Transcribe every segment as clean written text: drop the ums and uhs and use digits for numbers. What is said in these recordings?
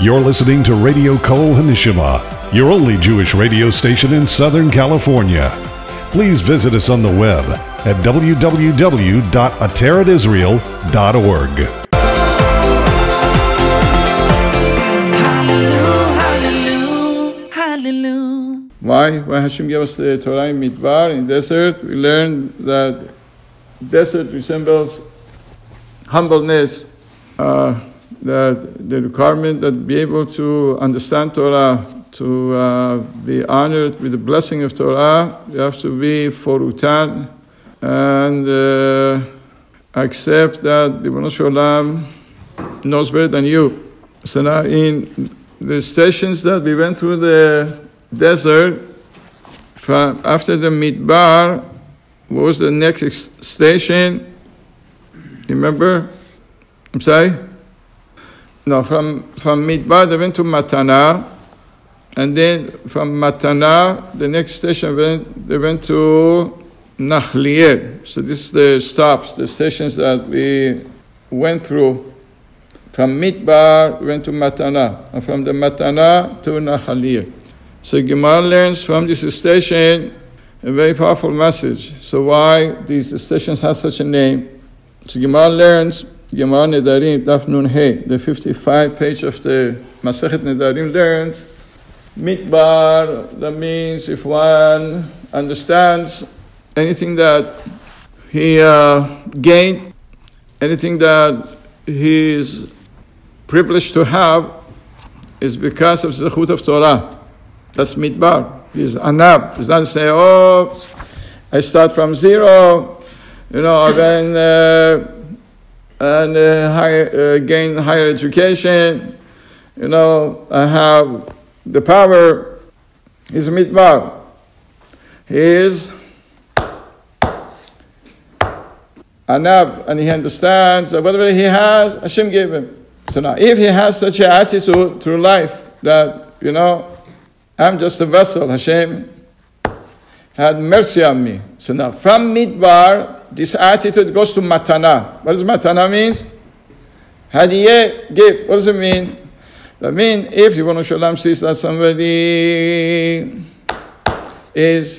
You're listening to Radio Kol Hanishima, your only Jewish radio station in Southern California. Please visit us on the web at www.ateradisrael.org. Why? When Hashem gave us the Torah in Midbar, in desert, we learned that desert resembles humbleness, that the requirement that be able to understand Torah, to be honored with the blessing of Torah, you have to be forutan and accept that the Ribono Shel Olam knows better than you. So now in the stations that we went through the desert, from after the Midbar, what was the next station? Remember? I'm sorry? No, from Midbar they went to Matana, and then from Matana, the next station they went to Nachliel. So this is the stops, the stations that we went through. From Midbar, we went to Matana, and from the Matana to Nachliel. So Gemara learns from this station a very powerful message. So why these stations have such a name? So Gemara learns, Gemara Nedarim, Daf Nun Hey, the 55 page of the Masechet Nedarim learns, Midbar, that means if one understands anything that he gained, anything that he is privileged to have, is because of the Zechut of Torah. That's Midbar. He's Anab. He's not saying, I start from zero, gain higher education, I have the power. He's Midbar. He is Anab, and he understands that whatever he has, Hashem gave him. So now, if he has such an attitude through life that, I'm just a vessel, Hashem had mercy on me. So now, from Midbar, this attitude goes to Matana. What does Matana mean? Hadiyeh, gift. What does it mean? That means if Ribono Shel Olam sees that somebody is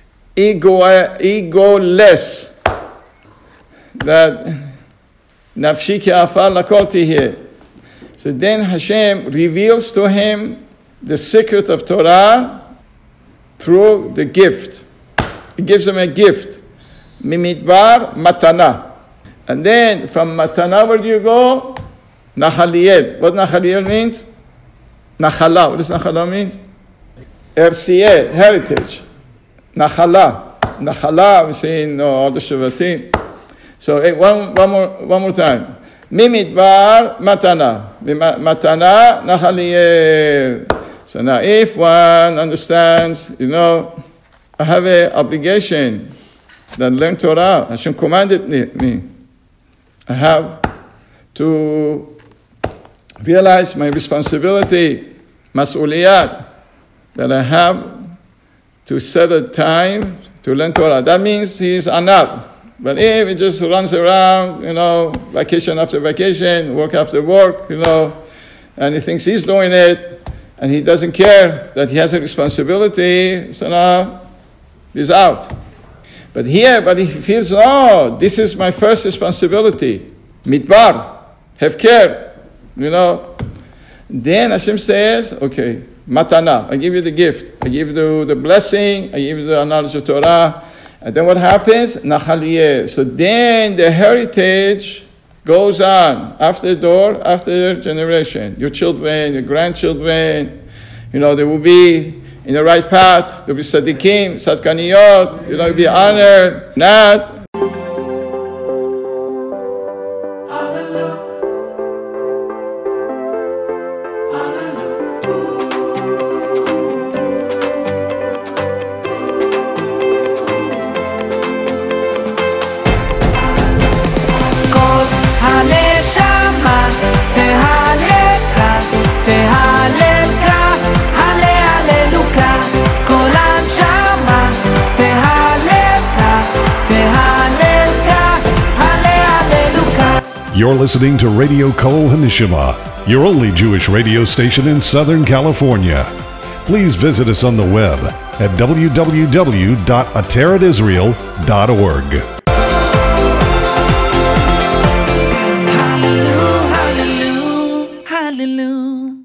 egoless, that nafshi ki afar lakol tihyeh, so then Hashem reveals to him the secret of Torah through the gift. He gives him a gift. Mimidbar, matana. And then from matana, where do you go? Nachaliel. What Nachaliel means? Nachala. What does Nachala mean? Ersiyeh, heritage. Nachala. Nachala, we say in all the Shavatim. So one more time. Mimidbar, matana. Matana, Nachaliel. So now if one understands, I have an obligation that learn Torah. Hashem commanded me. I have to realize my responsibility, mas'uliyat, that I have to set a time to learn Torah. That means he's anab. But if he just runs around, vacation after vacation, work after work, and he thinks he's doing it, and he doesn't care that he has a responsibility, so now he's out. But he feels, this is my first responsibility. Midbar, have care, Then Hashem says, okay, matana, I give you the gift. I give you the blessing. I give you the knowledge of Torah. And then what happens? Nachaliyeh. So then the heritage goes on after their generation. Your children, your grandchildren, they will be in the right path. They'll be tzaddikim, tzadkaniyot, you'll be honored. Not. You're listening to Radio Kol Hanishima, your only Jewish radio station in Southern California. Please visit us on the web at www.ateretisrael.org.